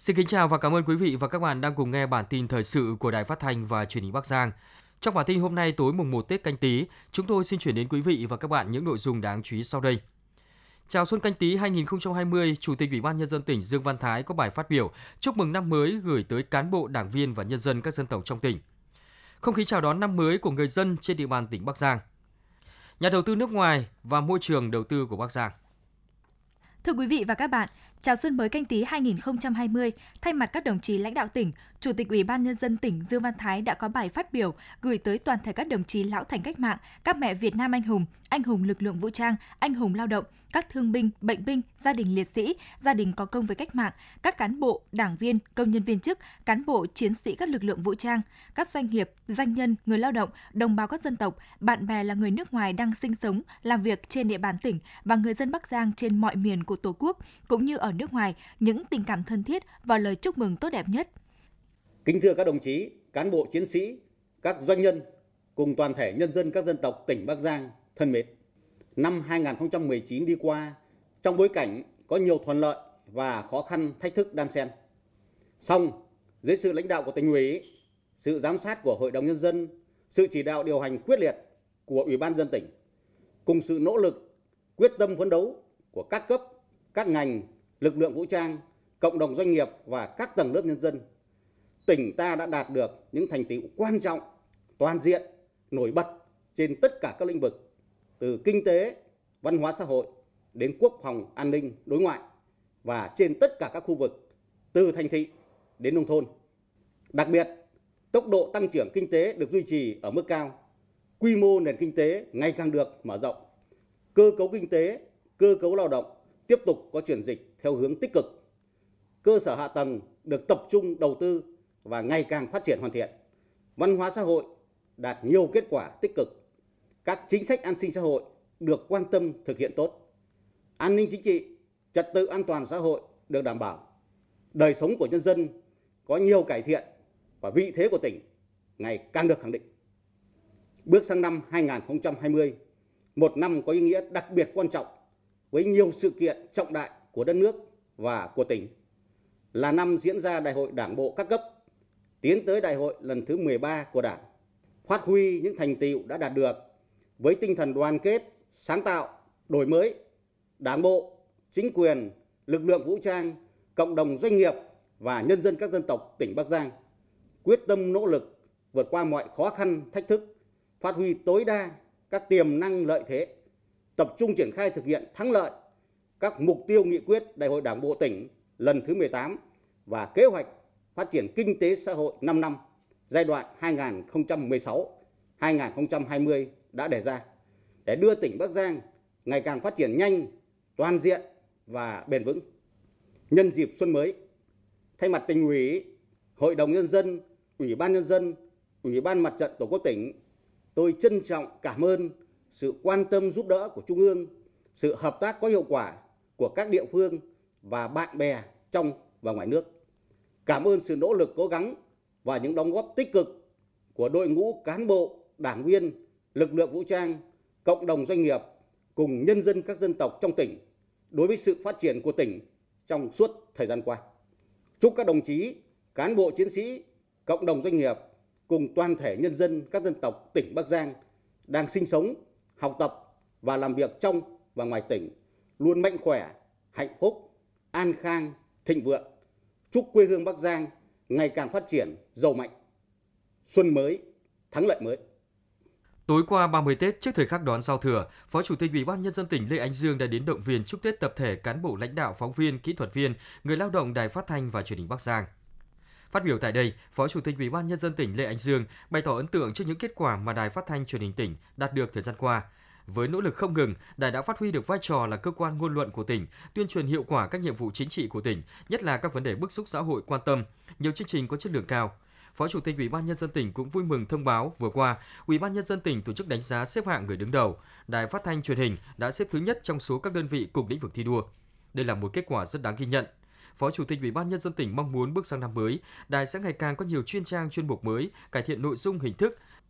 Xin kính chào và cảm ơn quý vị và các bạn đang cùng nghe bản tin thời sự của Đài Phát thanh và Truyền hình Bắc Giang. Trong bản tin hôm nay tối mùng 1 Tết Canh Tý, chúng tôi xin chuyển đến quý vị và các bạn những nội dung đáng chú ý sau đây. Chào Xuân Canh Tý 2020, Chủ tịch Ủy ban Nhân dân tỉnh Dương Văn Thái có bài phát biểu chúc mừng năm mới gửi tới cán bộ, đảng viên và nhân dân các dân tộc trong tỉnh. Không khí chào đón năm mới của người dân trên địa bàn tỉnh Bắc Giang. Nhà đầu tư nước ngoài và môi trường đầu tư của Bắc Giang. Thưa quý vị và các bạn, chào xuân mới Canh Tý 2020, thay mặt các đồng chí lãnh đạo tỉnh, Chủ tịch Ủy ban Nhân dân tỉnh Dương Văn Thái đã có bài phát biểu gửi tới toàn thể các đồng chí lão thành cách mạng, các mẹ Việt Nam anh hùng lực lượng vũ trang, anh hùng lao động, các thương binh, bệnh binh, gia đình liệt sĩ, gia đình có công với cách mạng, các cán bộ, đảng viên, công nhân viên chức, cán bộ, chiến sĩ các lực lượng vũ trang, các doanh nghiệp, doanh nhân, người lao động, đồng bào các dân tộc, bạn bè là người nước ngoài đang sinh sống, làm việc trên địa bàn tỉnh và người dân Bắc Giang trên mọi miền của Tổ quốc, cũng như ở nước ngoài, những tình cảm thân thiết và lời chúc mừng tốt đẹp nhất. Kính thưa các đồng chí, cán bộ chiến sĩ, các doanh nhân cùng toàn thể nhân dân các dân tộc tỉnh Bắc Giang thân mến. Năm 2019 đi qua trong bối cảnh có nhiều thuận lợi và khó khăn thách thức đan xen. Song dưới sự lãnh đạo của tỉnh ủy, sự giám sát của Hội đồng Nhân dân, sự chỉ đạo điều hành quyết liệt của Ủy ban Nhân dân tỉnh, cùng sự nỗ lực, quyết tâm phấn đấu của các cấp, các ngành, lực lượng vũ trang, cộng đồng doanh nghiệp và các tầng lớp nhân dân, tỉnh ta đã đạt được những thành tựu quan trọng, toàn diện, nổi bật trên tất cả các lĩnh vực, từ kinh tế, văn hóa xã hội đến quốc phòng, an ninh, đối ngoại và trên tất cả các khu vực, từ thành thị đến nông thôn. Đặc biệt, tốc độ tăng trưởng kinh tế được duy trì ở mức cao, quy mô nền kinh tế ngày càng được mở rộng, cơ cấu kinh tế, cơ cấu lao động tiếp tục có chuyển dịch theo hướng tích cực, cơ sở hạ tầng được tập trung đầu tư và ngày càng phát triển hoàn thiện, văn hóa xã hội đạt nhiều kết quả tích cực, các chính sách an sinh xã hội được quan tâm thực hiện tốt, an ninh chính trị, trật tự an toàn xã hội được đảm bảo, đời sống của nhân dân có nhiều cải thiện và vị thế của tỉnh ngày càng được khẳng định. Bước sang năm 2020, một năm có ý nghĩa đặc biệt quan trọng với nhiều sự kiện trọng đại của đất nước và của tỉnh, là năm diễn ra Đại hội Đảng bộ các cấp, tiến tới Đại hội lần thứ 13 của Đảng, phát huy những thành tựu đã đạt được với tinh thần đoàn kết, sáng tạo, đổi mới. Đảng bộ, chính quyền, lực lượng vũ trang, cộng đồng doanh nghiệp và nhân dân các dân tộc tỉnh Bắc Giang quyết tâm nỗ lực vượt qua mọi khó khăn, thách thức, phát huy tối đa các tiềm năng lợi thế, tập trung triển khai thực hiện thắng lợi các mục tiêu nghị quyết Đại hội Đảng bộ tỉnh lần thứ 18 và kế hoạch phát triển kinh tế xã hội 5 năm giai đoạn 2016-2020 đã đề ra để đưa tỉnh Bắc Giang ngày càng phát triển nhanh, toàn diện và bền vững. Nhân dịp xuân mới, thay mặt tỉnh ủy, Hội đồng Nhân dân, Ủy ban Nhân dân, Ủy ban Mặt trận Tổ quốc tỉnh, tôi trân trọng cảm ơn sự quan tâm giúp đỡ của Trung ương, sự hợp tác có hiệu quả của các địa phương và bạn bè trong và ngoài nước. Cảm ơn sự nỗ lực cố gắng và những đóng góp tích cực của đội ngũ cán bộ, đảng viên, lực lượng vũ trang, cộng đồng doanh nghiệp cùng nhân dân các dân tộc trong tỉnh đối với sự phát triển của tỉnh trong suốt thời gian qua. Chúc các đồng chí, cán bộ chiến sĩ, cộng đồng doanh nghiệp cùng toàn thể nhân dân các dân tộc tỉnh Bắc Giang đang sinh sống, học tập và làm việc trong và ngoài tỉnh luôn mạnh khỏe, hạnh phúc, an khang, thịnh vượng. Chúc quê hương Bắc Giang ngày càng phát triển, giàu mạnh. Xuân mới, thắng lợi mới. Tối qua 30 Tết, trước thời khắc đón giao thừa, Phó Chủ tịch Ủy ban Nhân dân tỉnh Lê Ánh Dương đã đến động viên chúc Tết tập thể cán bộ lãnh đạo, phóng viên, kỹ thuật viên, người lao động Đài Phát thanh và Truyền hình Bắc Giang. Phát biểu tại đây, Phó Chủ tịch Ủy ban Nhân dân tỉnh Lê Ánh Dương bày tỏ ấn tượng trước những kết quả mà Đài Phát thanh Truyền hình tỉnh đạt được thời gian qua. Với nỗ lực không ngừng, Đài đã phát huy được vai trò là cơ quan ngôn luận của tỉnh, tuyên truyền hiệu quả các nhiệm vụ chính trị của tỉnh, nhất là các vấn đề bức xúc xã hội quan tâm, nhiều chương trình có chất lượng cao. Phó Chủ tịch Ủy ban Nhân dân tỉnh cũng vui mừng thông báo vừa qua, Ủy ban Nhân dân tỉnh tổ chức đánh giá xếp hạng người đứng đầu. Đài Phát thanh Truyền hình đã xếp thứ nhất trong số các đơn vị cùng lĩnh vực thi đua. Đây là một kết quả rất đáng ghi nhận. Phó Chủ tịch Ủy ban Nhân dân tỉnh mong muốn bước sang năm mới, Đài sẽ ngày càng có nhiều chuyên trang chuyên mục mới, cải thiện nội dung hình thức,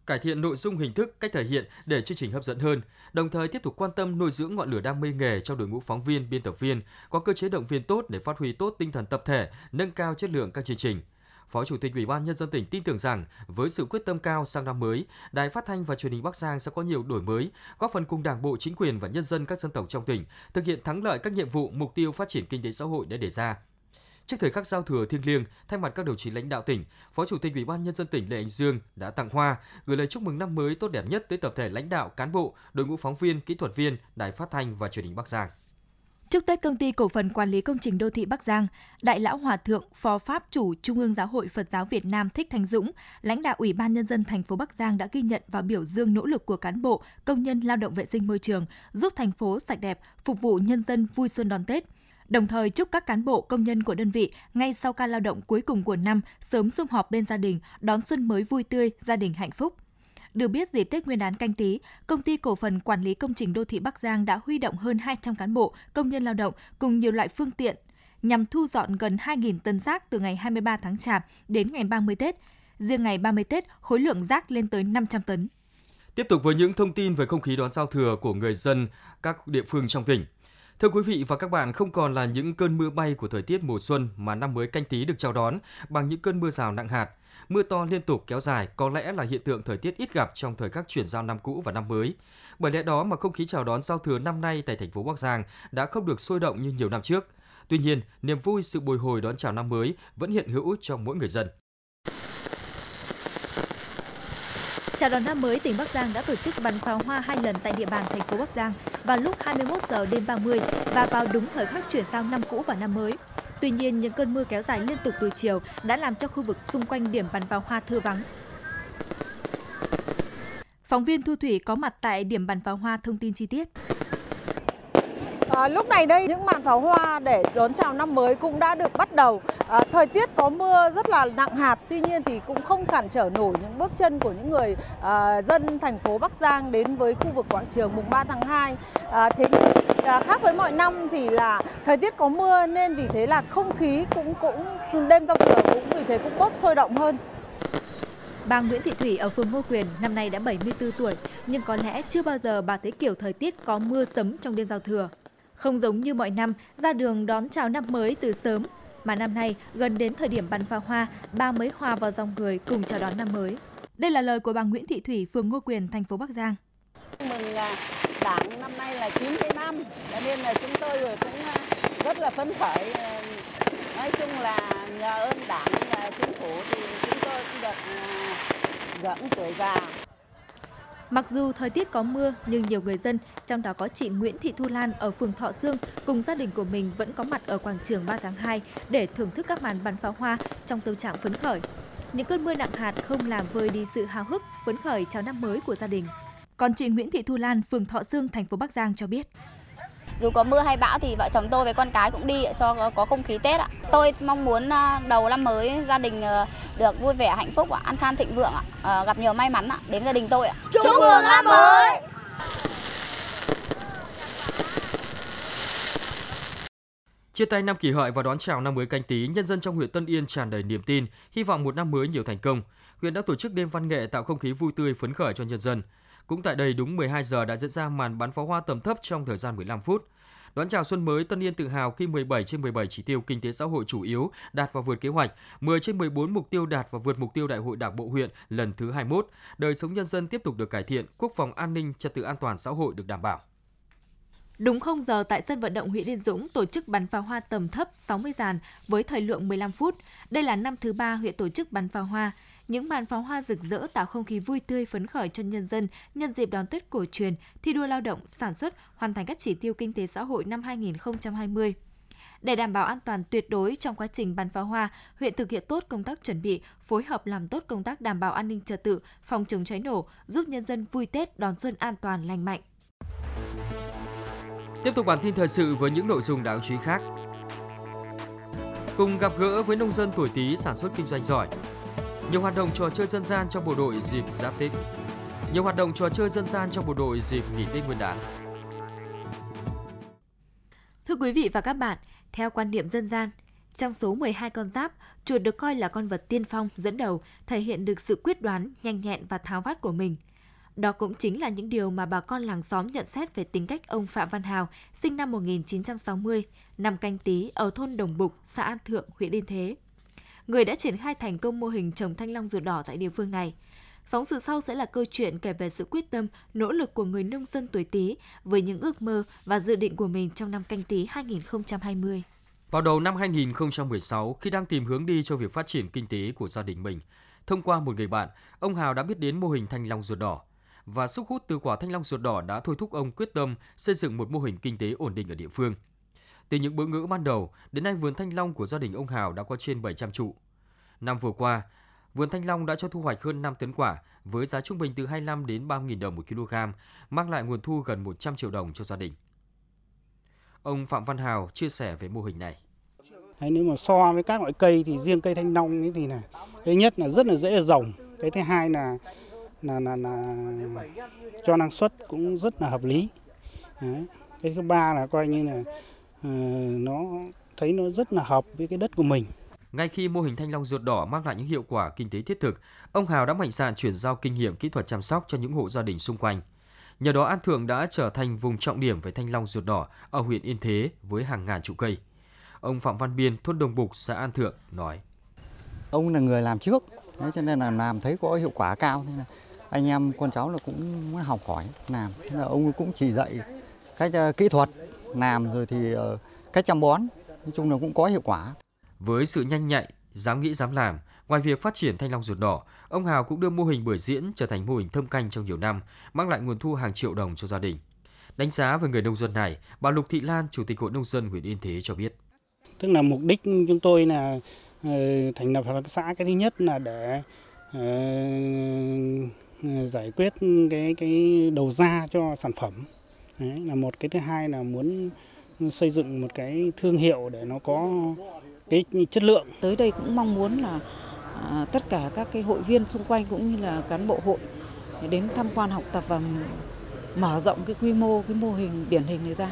cải thiện nội dung, hình thức, cách thể hiện để chương trình hấp dẫn hơn, đồng thời tiếp tục quan tâm nuôi dưỡng ngọn lửa đam mê nghề trong đội ngũ phóng viên, biên tập viên, có cơ chế động viên tốt để phát huy tốt tinh thần tập thể, nâng cao chất lượng các chương trình. Phó Chủ tịch Ủy ban Nhân dân tỉnh tin tưởng rằng với sự quyết tâm cao sang năm mới, Đài Phát thanh và Truyền hình Bắc Giang sẽ có nhiều đổi mới, góp phần cùng Đảng bộ, chính quyền và nhân dân các dân tộc trong tỉnh thực hiện thắng lợi các nhiệm vụ, mục tiêu phát triển kinh tế xã hội đã đề ra. Trước thời khắc giao thừa thiêng liêng, thay mặt các đồng chí lãnh đạo tỉnh, Phó Chủ tịch Ủy ban Nhân dân tỉnh Lê Anh Dương đã tặng hoa, gửi lời chúc mừng năm mới tốt đẹp nhất tới tập thể lãnh đạo, cán bộ, đội ngũ phóng viên, kỹ thuật viên, Đài Phát thanh và Truyền hình Bắc Giang. Chúc Tết Công ty Cổ phần Quản lý Công trình Đô thị Bắc Giang, Đại lão Hòa thượng Phó Pháp chủ Trung ương Giáo hội Phật giáo Việt Nam Thích Thanh Dũng, lãnh đạo Ủy ban Nhân dân thành phố Bắc Giang đã ghi nhận và biểu dương nỗ lực của cán bộ, công nhân lao động vệ sinh môi trường, giúp thành phố sạch đẹp, phục vụ nhân dân vui xuân đón Tết. Đồng thời chúc các cán bộ, công nhân của đơn vị ngay sau ca lao động cuối cùng của năm sớm sum họp bên gia đình, đón xuân mới vui tươi, gia đình hạnh phúc. Được biết, dịp Tết Nguyên đán Canh Tý, Công ty Cổ phần Quản lý Công trình Đô thị Bắc Giang đã huy động hơn 200 cán bộ, công nhân lao động cùng nhiều loại phương tiện nhằm thu dọn gần 2.000 tấn rác từ ngày 23 tháng Chạp đến ngày 30 Tết. Riêng ngày 30 Tết, khối lượng rác lên tới 500 tấn. Tiếp tục với những thông tin về không khí đón giao thừa của người dân các địa phương trong tỉnh. Thưa quý vị và các bạn, không còn là những cơn mưa bay của thời tiết mùa xuân mà năm mới Canh Tý được chào đón bằng những cơn mưa rào nặng hạt. Mưa to liên tục kéo dài có lẽ là hiện tượng thời tiết ít gặp trong thời khắc chuyển giao năm cũ và năm mới. Bởi lẽ đó mà không khí chào đón giao thừa năm nay tại thành phố Bắc Giang đã không được sôi động như nhiều năm trước. Tuy nhiên, niềm vui, sự bồi hồi đón chào năm mới vẫn hiện hữu trong mỗi người dân. Chào đón năm mới, tỉnh Bắc Giang đã tổ chức bắn pháo hoa 2 lần tại địa bàn thành phố Bắc Giang vào lúc 21 giờ đêm 30 và vào đúng thời khắc chuyển sang năm cũ và năm mới. Tuy nhiên, những cơn mưa kéo dài liên tục từ chiều đã làm cho khu vực xung quanh điểm bắn pháo hoa thưa vắng. Phóng viên Thu Thủy có mặt tại điểm bắn pháo hoa thông tin chi tiết. Lúc này đây, những màn pháo hoa để đón chào năm mới cũng đã được bắt đầu. Thời tiết có mưa rất là nặng hạt, tuy nhiên thì cũng không cản trở nổi những bước chân của những người dân thành phố Bắc Giang đến với khu vực quảng trường mùng 3 tháng 2. Thế nhưng khác với mọi năm thì là thời tiết có mưa nên vì thế là không khí cũng đêm giao thừa cũng vì thế cũng bớt sôi động hơn. Bà Nguyễn Thị Thủy ở phường Ngô Quyền năm nay đã 74 tuổi, nhưng có lẽ chưa bao giờ bà thấy kiểu thời tiết có mưa sấm trong đêm giao thừa. Không giống như mọi năm, ra đường đón chào năm mới từ sớm, mà năm nay gần đến thời điểm bắn pháo hoa, bà mới hòa vào dòng người cùng chào đón năm mới. Đây là lời của bà Nguyễn Thị Thủy, phường Ngô Quyền, thành phố Bắc Giang. Mừng Đảng năm nay là 90 năm, cho nên là chúng tôi cũng rất là phấn khởi. Nói chung là nhờ ơn Đảng và Chính phủ thì chúng tôi cũng được hưởng tuổi già. Mặc dù thời tiết có mưa nhưng nhiều người dân, trong đó có chị Nguyễn Thị Thu Lan ở phường Thọ Sương cùng gia đình của mình vẫn có mặt ở quảng trường 3 tháng 2 để thưởng thức các màn bắn pháo hoa trong tâm trạng phấn khởi. Những cơn mưa nặng hạt không làm vơi đi sự háo hức, phấn khởi chào năm mới của gia đình. Còn chị Nguyễn Thị Thu Lan, phường Thọ Sương, thành phố Bắc Giang cho biết. Dù có mưa hay bão thì vợ chồng tôi với con cái cũng đi cho có không khí Tết ạ. Tôi mong muốn đầu năm mới gia đình được vui vẻ, hạnh phúc, an khang thịnh vượng, gặp nhiều may mắn đến gia đình tôi. Chúc mừng năm mới! Chia tay năm Kỷ Hợi và đón chào năm mới Canh Tý, nhân dân trong huyện Tân Yên tràn đầy niềm tin, hy vọng một năm mới nhiều thành công. Huyện đã tổ chức đêm văn nghệ tạo không khí vui tươi phấn khởi cho nhân dân. Cũng tại đây, đúng 12 giờ đã diễn ra màn bắn pháo hoa tầm thấp trong thời gian 15 phút. Đón chào xuân mới, Tân Yên tự hào khi 17 trên 17 chỉ tiêu kinh tế xã hội chủ yếu đạt và vượt kế hoạch, 10 trên 14 mục tiêu đạt và vượt mục tiêu Đại hội Đảng bộ huyện lần thứ 21. Đời sống nhân dân tiếp tục được cải thiện, quốc phòng an ninh, trật tự an toàn xã hội được đảm bảo. Đúng 0 giờ tại sân vận động Nguyễn Đình Dũng tổ chức bắn pháo hoa tầm thấp 60 dàn với thời lượng 15 phút. Đây là năm thứ 3 huyện tổ chức bắn pháo hoa. Những màn pháo hoa rực rỡ tạo không khí vui tươi phấn khởi cho nhân dân nhân dịp đón Tết cổ truyền, thi đua lao động, sản xuất, hoàn thành các chỉ tiêu kinh tế xã hội năm 2020. Để đảm bảo an toàn tuyệt đối trong quá trình bắn pháo hoa, huyện thực hiện tốt công tác chuẩn bị, phối hợp làm tốt công tác đảm bảo an ninh trật tự, phòng chống cháy nổ, giúp nhân dân vui Tết đón xuân an toàn lành mạnh. Tiếp tục bản tin thời sự với những nội dung đáng chú ý khác. Cùng gặp gỡ với nông dân tuổi Tý sản xuất kinh doanh giỏi. Nhiều hoạt động trò chơi dân gian trong bộ đội dịp Giáp Tết. Nhiều hoạt động trò chơi dân gian trong bộ đội dịp nghỉ Tết Nguyên đán. Thưa quý vị và các bạn, theo quan niệm dân gian, Trong số 12 con giáp, chuột được coi là con vật tiên phong dẫn đầu, thể hiện được sự quyết đoán, nhanh nhẹn và tháo vát của mình. Đó cũng chính là những điều mà bà con làng xóm nhận xét về tính cách ông Phạm Văn Hào, sinh năm 1960, năm Canh Tý ở thôn Đồng Bục, xã An Thượng, huyện Yên Thế. Người đã triển khai thành công mô hình trồng thanh long ruột đỏ tại địa phương này. Phóng sự sau sẽ là câu chuyện kể về sự quyết tâm, nỗ lực của người nông dân tuổi Tý với những ước mơ và dự định của mình trong năm Canh Tý 2020. Vào đầu năm 2016, khi đang tìm hướng đi cho việc phát triển kinh tế của gia đình mình, thông qua một người bạn, ông Hào đã biết đến mô hình thanh long ruột đỏ. Và sức hút từ quả thanh long ruột đỏ đã thôi thúc ông quyết tâm xây dựng một mô hình kinh tế ổn định ở địa phương. Từ những bỡ ngỡ ban đầu, đến nay vườn thanh long của gia đình ông Hào đã có trên 700 trụ. Năm vừa qua, vườn thanh long đã cho thu hoạch hơn 5 tấn quả với giá trung bình từ 25 đến 30.000 đồng một kg, mang lại nguồn thu gần 100 triệu đồng cho gia đình. Ông Phạm Văn Hào chia sẻ về mô hình này. Nếu mà so với các loại cây thì riêng cây thanh long ấy thì thứ nhất là rất là dễ rồng, cái thứ hai là cho năng suất cũng rất là hợp lý. Đấy. Cái thứ ba là coi như là nó rất là hợp với cái đất của mình. Ngay khi mô hình thanh long ruột đỏ mang lại những hiệu quả kinh tế thiết thực, ông Hào đã mạnh dạn chuyển giao kinh nghiệm kỹ thuật chăm sóc cho những hộ gia đình xung quanh. Nhờ đó An Thượng đã trở thành vùng trọng điểm về thanh long ruột đỏ ở huyện Yên Thế với hàng ngàn trụ cây. Ông Phạm Văn Biên, thôn Đồng Bục, xã An Thượng nói: Ông là người làm trước, cho nên là làm thấy có hiệu quả cao, nên là anh em con cháu là cũng muốn học hỏi làm. Thế là ông cũng chỉ dạy cách kỹ thuật làm rồi thì cách chăm bón, nói chung là cũng có hiệu quả. Với sự nhanh nhạy, dám nghĩ dám làm, ngoài việc phát triển thanh long ruột đỏ, ông Hào cũng đưa mô hình bưởi diễn trở thành mô hình thâm canh trong nhiều năm, mang lại nguồn thu hàng triệu đồng cho gia đình. Đánh giá về người nông dân này, bà Lục Thị Lan, Chủ tịch Hội Nông dân huyện Yên Thế cho biết. Tức là mục đích chúng tôi là thành lập hợp tác xã, cái thứ nhất là để giải quyết cái đầu ra cho sản phẩm. Đấy là một, cái thứ hai là muốn xây dựng một cái thương hiệu để nó có cái chất lượng. Tới đây cũng mong muốn là tất cả các cái hội viên xung quanh cũng như là cán bộ hội đến tham quan học tập và mở rộng cái quy mô, cái mô hình điển hình này ra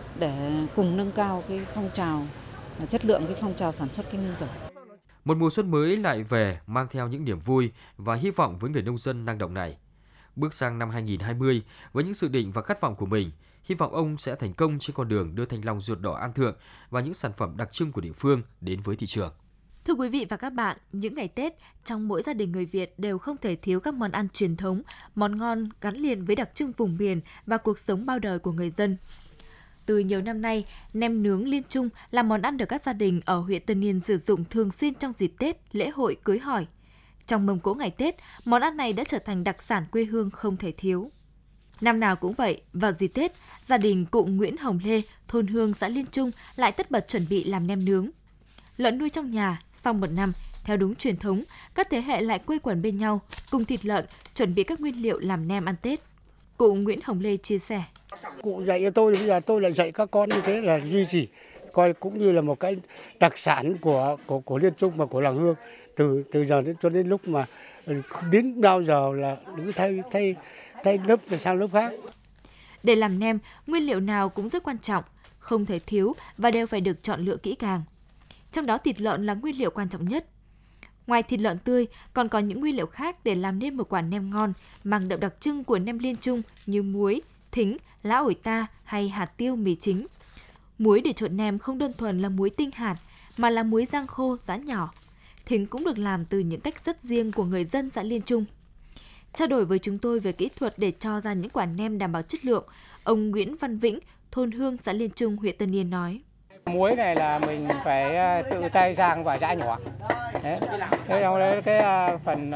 để cùng nâng cao cái phong trào chất lượng, cái phong trào sản xuất kinh doanh giỏi. Một mùa xuân mới lại về mang theo những niềm vui và hy vọng với người nông dân năng động này. Bước sang năm 2020 với những dự định và khát vọng của mình, hy vọng ông sẽ thành công trên con đường đưa thanh long ruột đỏ An Thượng và những sản phẩm đặc trưng của địa phương đến với thị trường. Thưa quý vị và các bạn, những ngày Tết, trong mỗi gia đình người Việt đều không thể thiếu các món ăn truyền thống, món ngon gắn liền với đặc trưng vùng miền và cuộc sống bao đời của người dân. Từ nhiều năm nay, nem nướng Liên Trung là món ăn được các gia đình ở huyện Tân Yên sử dụng thường xuyên trong dịp Tết, lễ hội, cưới hỏi. Trong mâm cỗ ngày Tết, món ăn này đã trở thành đặc sản quê hương không thể thiếu. Năm nào cũng vậy, vào dịp Tết, gia đình cụ Nguyễn Hồng Lê, thôn Hương, xã Liên Trung lại tất bật chuẩn bị làm nem nướng. Lợn nuôi trong nhà, sau một năm, theo đúng truyền thống, các thế hệ lại quây quần bên nhau, cùng thịt lợn, chuẩn bị các nguyên liệu làm nem ăn Tết. Cụ Nguyễn Hồng Lê chia sẻ. Cụ dạy cho tôi, bây giờ tôi lại dạy các con như thế là duy trì, coi cũng như là một cái đặc sản của Liên Trung và của làng Hương. Từ giờ cho đến lúc mà đến bao giờ là cứ thay lớp sang lớp khác. Để làm nem, nguyên liệu nào cũng rất quan trọng, không thể thiếu và đều phải được chọn lựa kỹ càng. Trong đó thịt lợn là nguyên liệu quan trọng nhất. Ngoài thịt lợn tươi, còn có những nguyên liệu khác để làm nên một quả nem ngon, mang đậm đặc trưng của nem Liên Trung như muối, thính, lá ổi ta hay hạt tiêu, mì chính. Muối để trộn nem không đơn thuần là muối tinh hạt, mà là muối rang khô, giã nhỏ. Thính cũng được làm từ những cách rất riêng của người dân xã Liên Trung. Trao đổi với chúng tôi về kỹ thuật để cho ra những quả nem đảm bảo chất lượng, ông Nguyễn Văn Vĩnh, thôn Hương, xã Liên Trung, huyện Tân Yên nói. Muối này là mình phải tự tay rang và giã nhỏ. Đấy. Thế trong đấy cái phần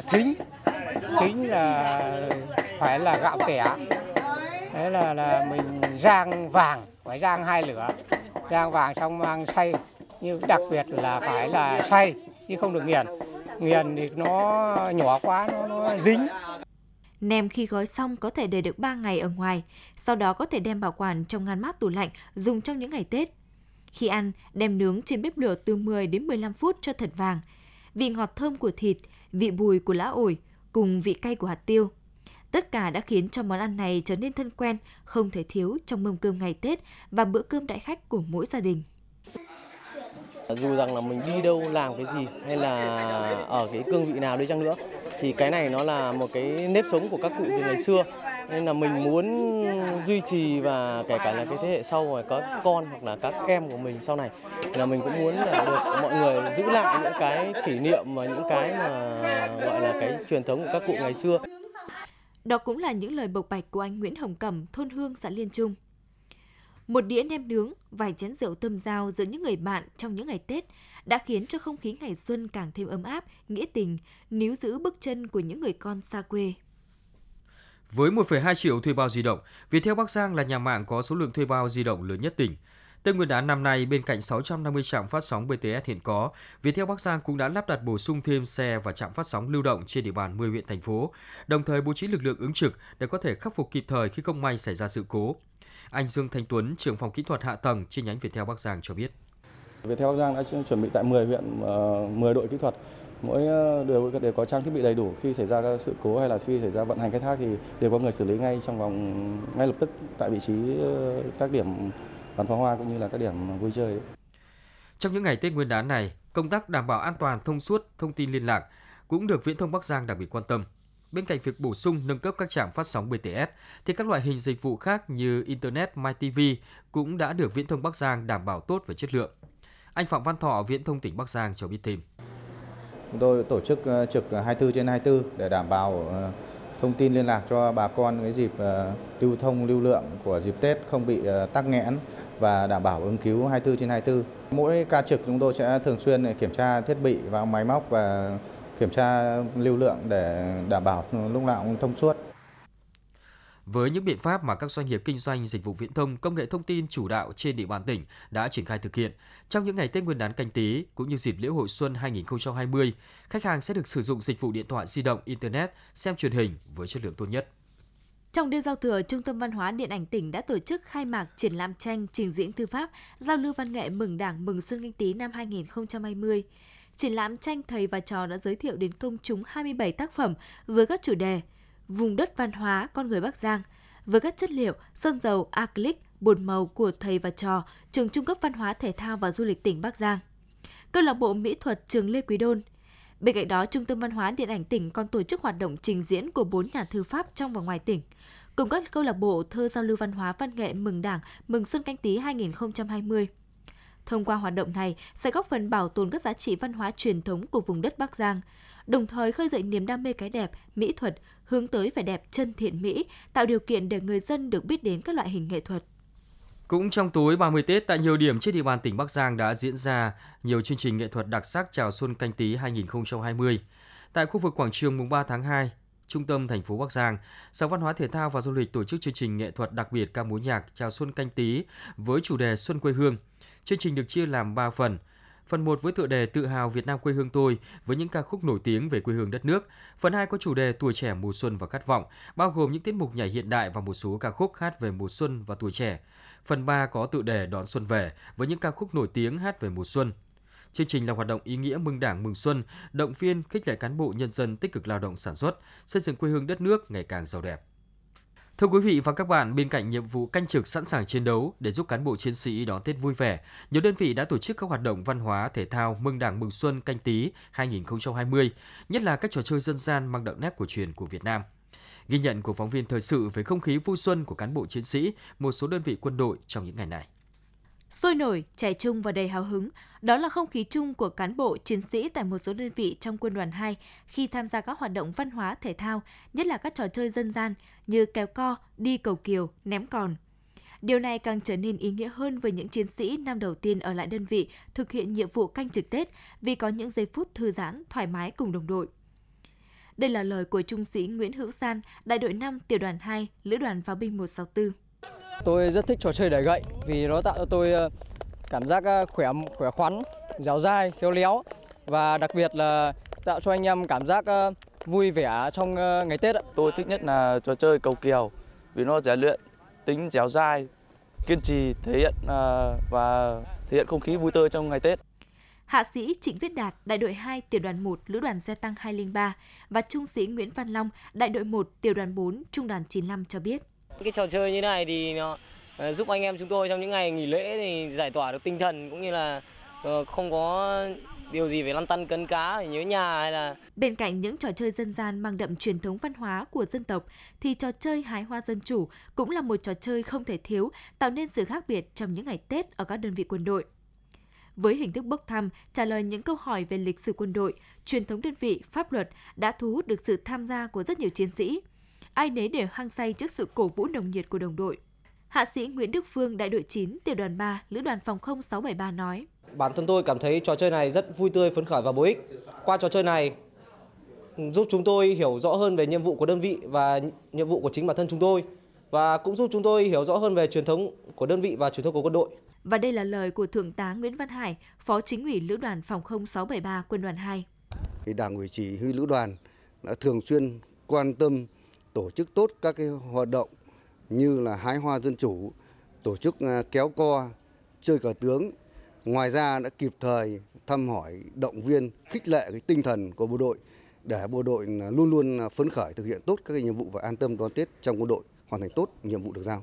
thính là phải là gạo tẻ. Thế là mình rang vàng, phải rang 2 lửa. Rang vàng xong mang xay, nhưng đặc biệt là phải là xay chứ không được nghiền. Nghiền thì nó nhỏ quá, nó dính. Nem khi gói xong có thể để được 3 ngày ở ngoài, sau đó có thể đem bảo quản trong ngăn mát tủ lạnh dùng trong những ngày Tết. Khi ăn, đem nướng trên bếp lửa từ 10 đến 15 phút cho thật vàng. Vị ngọt thơm của thịt, vị bùi của lá ổi cùng vị cay của hạt tiêu. Tất cả đã khiến cho món ăn này trở nên thân quen, không thể thiếu trong mâm cơm ngày Tết và bữa cơm đại khách của mỗi gia đình. Dù rằng là mình đi đâu làm cái gì hay là ở cái cương vị nào đi chăng nữa thì cái này nó là một cái nếp sống của các cụ từ ngày xưa, nên là mình muốn duy trì và kể cả là cái thế hệ sau rồi có con hoặc là các em của mình sau này là mình cũng muốn là được mọi người giữ lại những cái kỷ niệm và những cái mà gọi là cái truyền thống của các cụ ngày xưa. Đó cũng là những lời bộc bạch của anh Nguyễn Hồng Cẩm, thôn Hương, xã Liên Trung. Một đĩa nem nướng, vài chén rượu tâm giao giữa những người bạn trong những ngày Tết đã khiến cho không khí ngày xuân càng thêm ấm áp, nghĩa tình, níu giữ bước chân của những người con xa quê. Với 1,2 triệu thuê bao di động, Viettel Bắc Giang là nhà mạng có số lượng thuê bao di động lớn nhất tỉnh. Tết Nguyên đán năm nay, bên cạnh 650 trạm phát sóng BTS hiện có, Viettel Bắc Giang cũng đã lắp đặt bổ sung thêm xe và trạm phát sóng lưu động trên địa bàn 10 huyện thành phố, đồng thời bố trí lực lượng ứng trực để có thể khắc phục kịp thời khi không may xảy ra sự cố. Anh Dương Thanh Tuấn, trưởng phòng kỹ thuật hạ tầng chi nhánh Viettel Bắc Giang cho biết. Viettel Bắc Giang đã chuẩn bị tại 10 huyện, 10 đội kỹ thuật, mỗi đều có trang thiết bị đầy đủ. Khi xảy ra các sự cố hay là khi xảy ra vận hành khai thác thì đều có người xử lý ngay trong vòng ngay lập tức tại vị trí các điểm bắn pháo hoa cũng như là các điểm vui chơi. Trong những ngày Tết Nguyên đán này, công tác đảm bảo an toàn thông suốt thông tin liên lạc cũng được Viễn thông Bắc Giang đặc biệt quan tâm. Bên cạnh việc bổ sung nâng cấp các trạm phát sóng BTS, thì các loại hình dịch vụ khác như Internet, MyTV cũng đã được Viễn thông Bắc Giang đảm bảo tốt về chất lượng. Anh Phạm Văn Thọ, Viễn thông tỉnh Bắc Giang cho biết thêm. Chúng tôi tổ chức trực 24/24 để đảm bảo thông tin liên lạc cho bà con cái dịp lưu thông lưu lượng của dịp Tết không bị tắc nghẽn và đảm bảo ứng cứu 24/24. Mỗi ca trực chúng tôi sẽ thường xuyên kiểm tra thiết bị và máy móc và kiểm tra lưu lượng để đảm bảo lúc nào cũng thông suốt. Với những biện pháp mà các doanh nghiệp kinh doanh dịch vụ viễn thông, công nghệ thông tin chủ đạo trên địa bàn tỉnh đã triển khai thực hiện, trong những ngày Tết Nguyên đán Canh Tý cũng như dịp lễ hội xuân 2020, khách hàng sẽ được sử dụng dịch vụ điện thoại di động, Internet, xem truyền hình với chất lượng tốt nhất. Trong đêm giao thừa, Trung tâm Văn hóa Điện ảnh tỉnh đã tổ chức khai mạc triển lãm tranh, trình diễn thư pháp, giao lưu văn nghệ mừng Đảng mừng Xuân Canh Tý năm 2020. Triển lãm tranh thầy và trò đã giới thiệu đến công chúng 27 tác phẩm với các chủ đề vùng đất văn hóa con người Bắc Giang, với các chất liệu sơn dầu, acrylic, bột màu của thầy và trò trường Trung cấp Văn hóa Thể thao và Du lịch tỉnh Bắc Giang, câu lạc bộ mỹ thuật trường Lê Quý Đôn. Bên cạnh đó, Trung tâm Văn hóa Điện ảnh tỉnh còn tổ chức hoạt động trình diễn của 4 nhà thư pháp trong và ngoài tỉnh, cùng các câu lạc bộ thơ giao lưu văn hóa văn nghệ mừng Đảng mừng Xuân Canh Tý 2020. Thông qua hoạt động này sẽ góp phần bảo tồn các giá trị văn hóa truyền thống của vùng đất Bắc Giang, đồng thời khơi dậy niềm đam mê cái đẹp, mỹ thuật, hướng tới vẻ đẹp chân thiện mỹ, tạo điều kiện để người dân được biết đến các loại hình nghệ thuật. Cũng trong tối 30 Tết, tại nhiều điểm trên địa bàn tỉnh Bắc Giang đã diễn ra nhiều chương trình nghệ thuật đặc sắc chào Xuân Canh Tý 2020. Tại khu vực quảng trường mùng 3 tháng 2, trung tâm thành phố Bắc Giang, Sở Văn hóa Thể thao và Du lịch tổ chức chương trình nghệ thuật đặc biệt ca múa nhạc chào Xuân Canh Tý với chủ đề Xuân quê hương. Chương trình được chia làm 3 phần. Phần 1 với tựa đề Tự hào Việt Nam quê hương tôi với những ca khúc nổi tiếng về quê hương đất nước. Phần 2 có chủ đề Tuổi trẻ mùa xuân và khát vọng, bao gồm những tiết mục nhảy hiện đại và một số ca khúc hát về mùa xuân và tuổi trẻ. Phần 3 có tựa đề Đón xuân về với những ca khúc nổi tiếng hát về mùa xuân. Chương trình là hoạt động ý nghĩa mừng Đảng mừng xuân, động viên khích lệ cán bộ nhân dân tích cực lao động sản xuất, xây dựng quê hương đất nước ngày càng giàu đẹp. Thưa quý vị và các bạn, bên cạnh nhiệm vụ canh trực sẵn sàng chiến đấu để giúp cán bộ chiến sĩ đón Tết vui vẻ, nhiều đơn vị đã tổ chức các hoạt động văn hóa, thể thao mừng Đảng mừng Xuân Canh Tý 2020, nhất là các trò chơi dân gian mang đậm nét cổ truyền của Việt Nam. Ghi nhận của phóng viên thời sự về không khí vui xuân của cán bộ chiến sĩ, một số đơn vị quân đội trong những ngày này. Sôi nổi, trẻ trung và đầy hào hứng, đó là không khí chung của cán bộ, chiến sĩ tại một số đơn vị trong Quân đoàn 2 khi tham gia các hoạt động văn hóa, thể thao, nhất là các trò chơi dân gian như kéo co, đi cầu kiều, ném còn. Điều này càng trở nên ý nghĩa hơn với những chiến sĩ năm đầu tiên ở lại đơn vị thực hiện nhiệm vụ canh trực Tết vì có những giây phút thư giãn, thoải mái cùng đồng đội. Đây là lời của Trung sĩ Nguyễn Hữu San, đại đội 5, tiểu đoàn 2, lữ đoàn pháo binh 164. Tôi rất thích trò chơi đẩy gậy vì nó tạo cho tôi cảm giác khỏe khoắn, dẻo dai, khéo léo và đặc biệt là tạo cho anh em cảm giác vui vẻ trong ngày Tết. Tôi thích nhất là trò chơi cầu kiều vì nó rèn luyện tính dẻo dai, kiên trì, thể hiện không khí vui tươi trong ngày Tết. Hạ sĩ Trịnh Viết Đạt, đại đội 2, tiểu đoàn 1, lữ đoàn xe tăng 203 và trung sĩ Nguyễn Văn Long, đại đội 1, tiểu đoàn 4, trung đoàn 95 cho biết. Cái trò chơi như này thì nó giúp anh em chúng tôi trong những ngày nghỉ lễ thì giải tỏa được tinh thần cũng như là không có điều gì phải lăn tăn cấn cá, phải nhớ nhà hay là... Bên cạnh những trò chơi dân gian mang đậm truyền thống văn hóa của dân tộc, thì trò chơi hái hoa dân chủ cũng là một trò chơi không thể thiếu, tạo nên sự khác biệt trong những ngày Tết ở các đơn vị quân đội. Với hình thức bốc thăm, trả lời những câu hỏi về lịch sử quân đội, truyền thống đơn vị, pháp luật đã thu hút được sự tham gia của rất nhiều chiến sĩ. Ai nấy đều hăng say trước sự cổ vũ nồng nhiệt của đồng đội. Hạ sĩ Nguyễn Đức Phương, đại đội 9, tiểu đoàn 3, lữ đoàn phòng không 673 nói: Bản thân tôi cảm thấy trò chơi này rất vui tươi, phấn khởi và bổ ích. Qua trò chơi này giúp chúng tôi hiểu rõ hơn về nhiệm vụ của đơn vị và nhiệm vụ của chính bản thân chúng tôi, và cũng giúp chúng tôi hiểu rõ hơn về truyền thống của đơn vị và truyền thống của quân đội. Và đây là lời của Thượng tá Nguyễn Văn Hải, Phó Chính ủy Lữ đoàn Phòng không 673 Quân đoàn 2. Đảng ủy chỉ huy Lữ đoàn đã thường xuyên quan tâm tổ chức tốt các cái hoạt động như là hái hoa dân chủ, tổ chức kéo co, chơi cờ tướng. Ngoài ra đã kịp thời thăm hỏi, động viên, khích lệ cái tinh thần của bộ đội để bộ đội luôn luôn phấn khởi thực hiện tốt các cái nhiệm vụ và an tâm đón Tết trong quân đội, hoàn thành tốt nhiệm vụ được giao.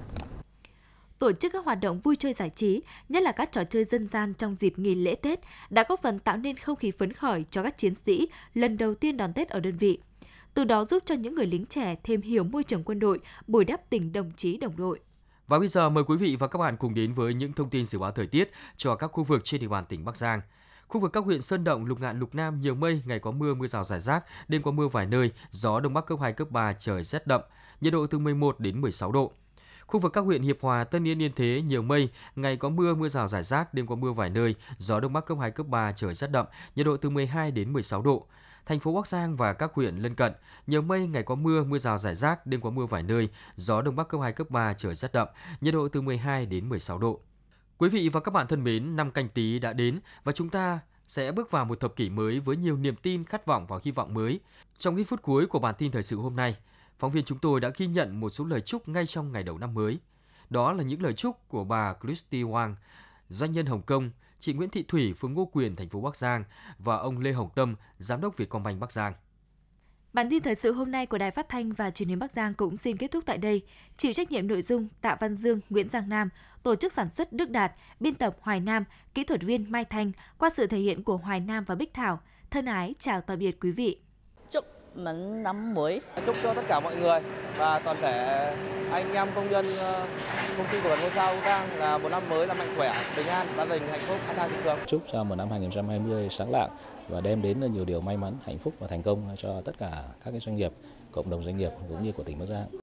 Tổ chức các hoạt động vui chơi giải trí, nhất là các trò chơi dân gian trong dịp nghỉ lễ Tết đã góp phần tạo nên không khí phấn khởi cho các chiến sĩ lần đầu tiên đón Tết ở đơn vị. Từ đó giúp cho những người lính trẻ thêm hiểu môi trường quân đội, bồi đắp tình đồng chí đồng đội. Và bây giờ mời quý vị và các bạn cùng đến với những thông tin dự báo thời tiết cho các khu vực trên địa bàn tỉnh Bắc Giang. Khu vực các huyện Sơn Động, Lục Ngạn, Lục Nam nhiều mây, ngày có mưa, mưa rào rải rác, đêm có mưa vài nơi, gió đông bắc cấp 2, cấp 3, trời rét đậm, nhiệt độ từ 11 đến 16 độ. Khu vực các huyện Hiệp Hòa, Tân Yên, Yên Thế nhiều mây, ngày có mưa, mưa rào rải rác, đêm có mưa vài nơi, gió đông bắc cấp 2, cấp 3, trời rét đậm, nhiệt độ từ 12 đến 16 độ. Thành phố Bắc Giang và các huyện lân cận, nhiều mây, ngày có mưa, mưa rào rải rác, đêm có mưa vài nơi, gió đông bắc cấp 2, cấp 3, trời rét đậm, nhiệt độ từ 12 đến 16 độ. Quý vị và các bạn thân mến, năm Canh Tý đã đến và chúng ta sẽ bước vào một thập kỷ mới với nhiều niềm tin, khát vọng và hy vọng mới. Trong ít phút cuối của bản tin thời sự hôm nay, phóng viên chúng tôi đã ghi nhận một số lời chúc ngay trong ngày đầu năm mới. Đó là những lời chúc của bà Christy Wang, doanh nhân Hồng Kông, chị Nguyễn Thị Thủy, phường Ngô Quyền, thành phố Bắc Giang và ông Lê Hồng Tâm, giám đốc Vietcombank Bắc Giang. Bản tin thời sự hôm nay của Đài Phát thanh và Truyền hình Bắc Giang cũng xin kết thúc tại đây. Chịu trách nhiệm nội dung Tạ Văn Dương, Nguyễn Giang Nam, tổ chức sản xuất Đức Đạt, biên tập Hoài Nam, kỹ thuật viên Mai Thanh, qua sự thể hiện của Hoài Nam và Bích Thảo. Thân ái chào tạm biệt quý vị. Chúc mừng năm mới. Chúc cho tất cả mọi người và toàn thể anh em công nhân công ty cổ phần Ngôi Sao Giang là một năm mới là mạnh khỏe, bình an, gia đình hạnh phúc, an khang thịnh vượng. Chúc cho một năm 2020 sáng lạng và đem đến nhiều điều may mắn, hạnh phúc và thành công cho tất cả các cái doanh nghiệp, cộng đồng doanh nghiệp cũng như của tỉnh Bắc Giang.